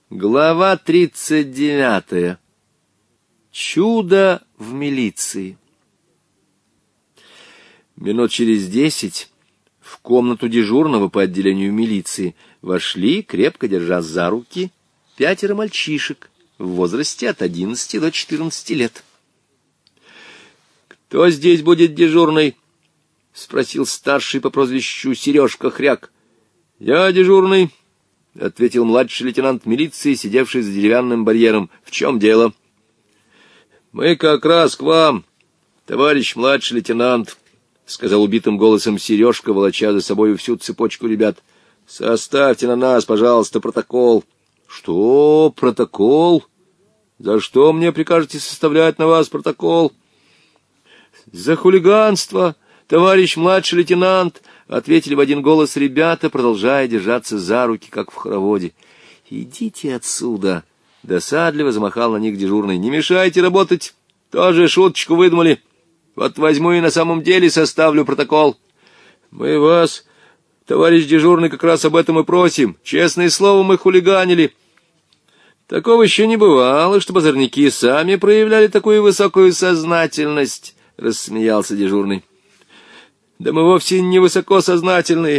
Глава 39. Чудо в милиции. Минут через 10 в комнату дежурного по отделению милиции вошли, крепко держа за руки, 5 мальчишек в возрасте от 11 до 14 лет. «Кто здесь будет дежурный?» — спросил старший по прозвищу Сережка Хряк. «Я дежурный», — ответил младший лейтенант милиции, сидевший за деревянным барьером. «В чем дело?» «Мы как раз к вам, товарищ младший лейтенант», — сказал убитым голосом Сережка, волоча за собой всю цепочку ребят. «Составьте на нас, пожалуйста, протокол». «Что, протокол? За что мне прикажете составлять на вас протокол?» «За хулиганство, товарищ младший лейтенант», — ответили в один голос ребята, продолжая держаться за руки, как в хороводе. «Идите отсюда!» — досадливо замахал на них дежурный. «Не мешайте работать! Тоже шуточку выдумали. Вот возьму и на самом деле составлю протокол». «Мы вас, товарищ дежурный, как раз об этом и просим. Честное слово, мы хулиганили». «Такого еще не бывало, чтобы озорники сами проявляли такую высокую сознательность», — рассмеялся дежурный. «Да мы вовсе не высокосознательные.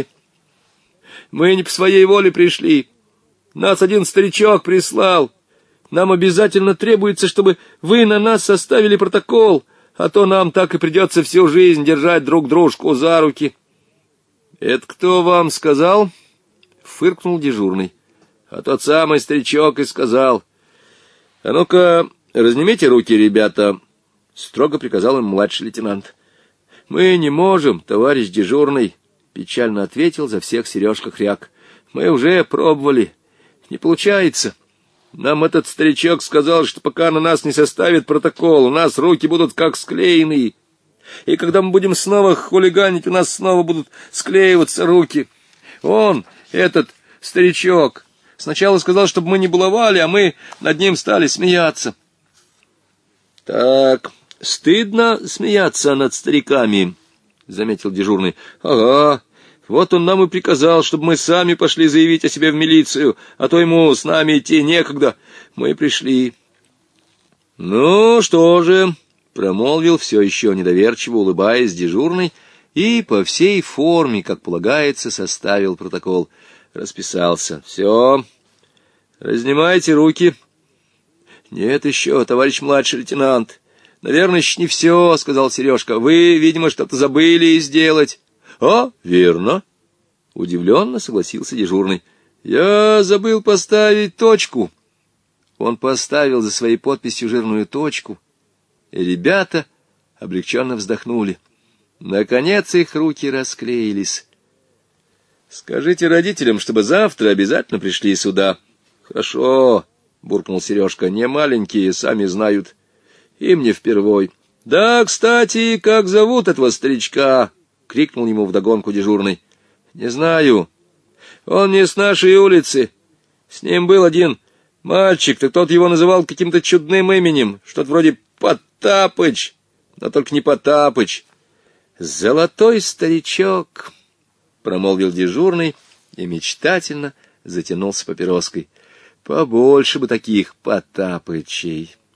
Мы не по своей воле пришли. Нас один старичок прислал. Нам обязательно требуется, чтобы вы на нас составили протокол, а то нам так и придется всю жизнь держать друг дружку за руки». «Это кто вам сказал?» — фыркнул дежурный. «А тот самый старичок и сказал». «А ну-ка, разнимите руки, ребята», — строго приказал им младший лейтенант. «Мы не можем, товарищ дежурный», — печально ответил за всех Сережка Хряк. «Мы уже пробовали. Не получается. Нам этот старичок сказал, что пока на нас не составит протокол, у нас руки будут как склеенные. И когда мы будем снова хулиганить, у нас снова будут склеиваться руки. Он, этот старичок, сначала сказал, чтобы мы не баловали, а мы над ним стали смеяться». «Так, стыдно смеяться над стариками», — заметил дежурный. «Ага, вот он нам и приказал, чтобы мы сами пошли заявить о себе в милицию, а то ему с нами идти некогда. Мы пришли». «Ну, что же», — промолвил все еще недоверчиво, улыбаясь дежурный, и по всей форме, как полагается, составил протокол. Расписался. «Все, разнимайте руки». «Нет еще, товарищ младший лейтенант. Наверное, еще не все», — сказал Сережка. «Вы, видимо, что-то забыли сделать». «А, верно», — удивленно согласился дежурный. «Я забыл поставить точку». Он поставил за своей подписью жирную точку, и ребята облегченно вздохнули. Наконец их руки расклеились. «Скажите родителям, чтобы завтра обязательно пришли сюда». «Хорошо», — буркнул Сережка, — «не маленькие, сами знают. Им не впервой». «Да, кстати, как зовут этого старичка?» — крикнул ему вдогонку дежурный. «Не знаю. Он не с нашей улицы. С ним был один мальчик, так тот его называл каким-то чудным именем, что-то вроде Потапыч, но только не Потапыч». «Золотой старичок», — промолвил дежурный и мечтательно затянулся папироской. «Побольше бы таких Потапычей».